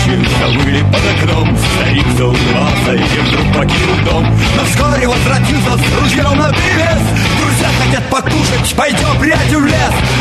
тучи завыли под окном. Старик заулыбался и вдруг покинул дом. Но вскоре возвратился с ружьем наперевес. Друзья хотят покушать, пойдем, приятель, в лес.